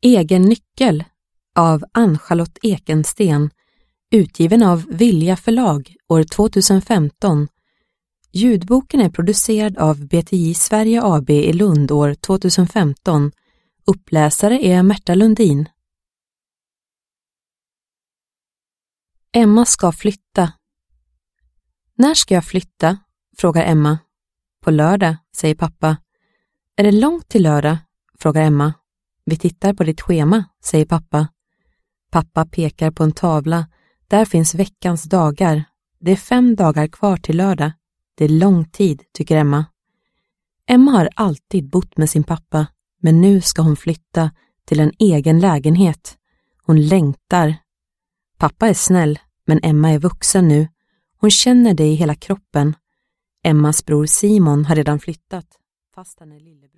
Egen nyckel av Ann-Charlotte Ekensten, utgiven av Vilja förlag år 2015. Ljudboken är producerad av BTI Sverige AB i Lund år 2015. Uppläsare är Märta Lundin. Emma ska flytta. När ska jag flytta? Frågar Emma. På lördag, säger pappa. Är det långt till lördag? Frågar Emma. Vi tittar på ditt schema, säger pappa. Pappa pekar på en tavla. Där finns veckans dagar. Det är 5 dagar kvar till lördag. Det är lång tid, tycker Emma. Emma har alltid bott med sin pappa, men nu ska hon flytta till en egen lägenhet. Hon längtar. Pappa är snäll, men Emma är vuxen nu. Hon känner det i hela kroppen. Emmas bror Simon har redan flyttat, fast han är lillebror.